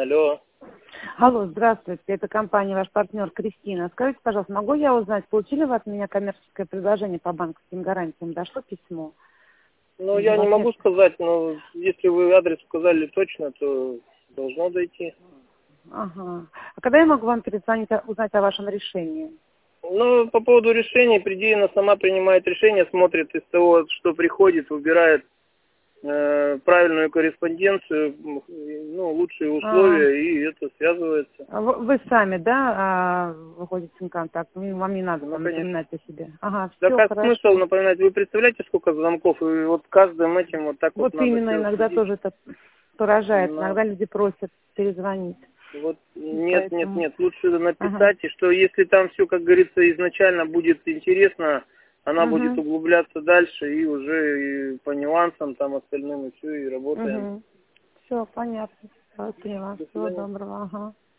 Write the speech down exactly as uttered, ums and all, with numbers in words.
Алло. Алло, здравствуйте, это компания «Ваш партнер» Кристина. Скажите, пожалуйста, могу я узнать, получили вы от меня коммерческое предложение по банковским гарантиям? Дошло письмо? Ну, я не могу сказать, но если вы адрес сказали точно, то должно дойти. Ага. А когда я могу вам перезвонить, узнать о вашем решении? Ну, по поводу решений, по идее, она сама принимает решение, смотрит из того, что приходит, выбирает э, правильную корреспонденцию, ну, лучшие условия, А, и это связывается. вы, вы сами, да, а, выходите в контакт? Вам не надо Ну, там конечно. напоминать о себе? Ага, Да все, как смысл хорошо. напоминать? Вы представляете, сколько звонков? И вот каждым этим вот так вот Вот надо именно, все иногда следить. тоже это поражает. На- Иногда люди просят перезвонить. Вот нет, нет, Поэтому... нет, лучше Ага. написать, и что если там все, как говорится, изначально будет интересно, она будет Угу. углубляться дальше и уже и по нюансам там остальным и все, и работаем. Угу. Все, понятно. Я поняла. До Всего свидания. доброго. Ага.